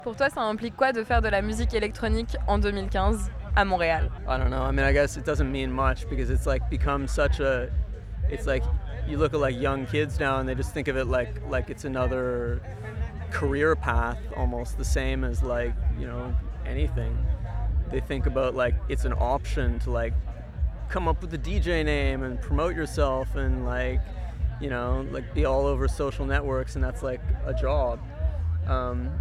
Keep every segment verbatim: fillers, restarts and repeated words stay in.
Pour toi, ça implique quoi de faire de la musique électronique en deux mille quinze à Montréal? I don't know. I mean, I guess it doesn't mean much because it's like become such a. It's like you look at like young kids now and they just think of it like like it's another career path, almost the same as like you know anything. They think about like it's an option to like come up with a D J name and promote yourself and like you know like be all over social networks, and that's like a job. Um,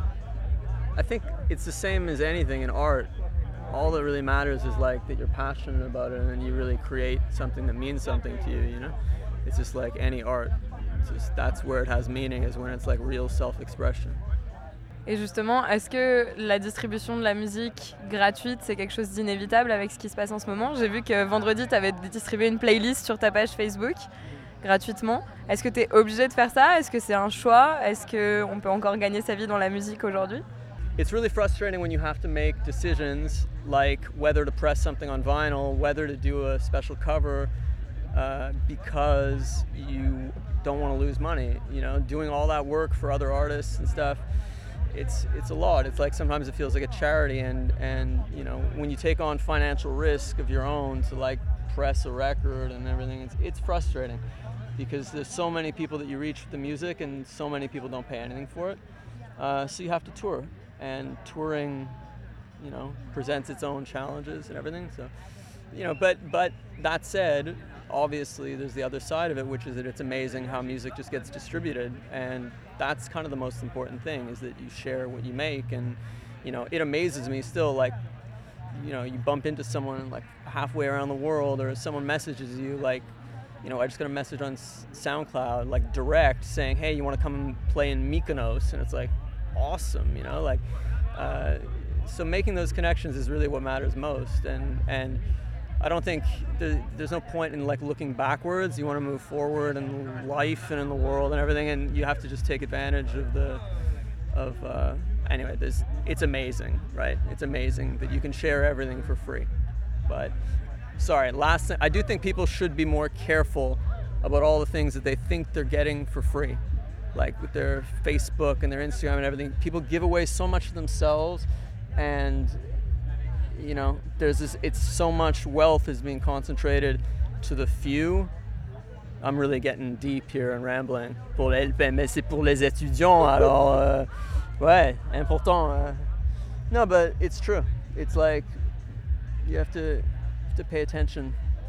I think it's the same as anything in art. All that really matters is like that you're passionate about it and then you really create something that means something to you, you know? It's just like any art. It's just, that's where it has meaning, is when it's like real self-expression. Et justement, est-ce que la distribution de la musique gratuite, c'est quelque chose d'inévitable avec ce qui se passe en ce moment? J'ai vu que vendredi, tu avais distribué une playlist sur ta page Facebook gratuitement. Est-ce que tu es obligé de faire ça? Est-ce que c'est un choix? Est-ce qu'on peut encore gagner sa vie dans la musique aujourd'hui? It's really frustrating when you have to make decisions like whether to press something on vinyl, whether to do a special cover, uh, because you don't want to lose money. You know, doing all that work for other artists and stuff, it's it's a lot. It's like sometimes it feels like a charity, and and you know when you take on financial risk of your own to like press a record and everything, it's it's frustrating because there's so many people that you reach with the music, and so many people don't pay anything for it. Uh, so you have to tour. And touring, you know, presents its own challenges and everything. So, you know, but but that said, obviously there's the other side of it, which is that it's amazing how music just gets distributed, and that's kind of the most important thing, is that you share what you make. And you know, it amazes me still, like, you know, you bump into someone like halfway around the world, or someone messages you like, you know, I just got a message on SoundCloud, like direct, saying, hey, you want to come and play in Mykonos? And it's like, awesome, you know, like uh, so making those connections is really what matters most, and and I don't think there, there's no point in like looking backwards. You want to move forward in life and in the world and everything, and you have to just take advantage of the of uh, anyway there's it's amazing, right? It's amazing that you can share everything for free. But sorry, last thing, I do think people should be more careful about all the things that they think they're getting for free. Like with their Facebook and their Instagram and everything, people give away so much of themselves, and you know, there's this, it's so much wealth is being concentrated to the few. I'm really getting deep here and rambling. Pour les, mais c'est pour les étudiants, alors euh, ouais, important. Uh, no, but it's true. It's like you have to, you have to pay attention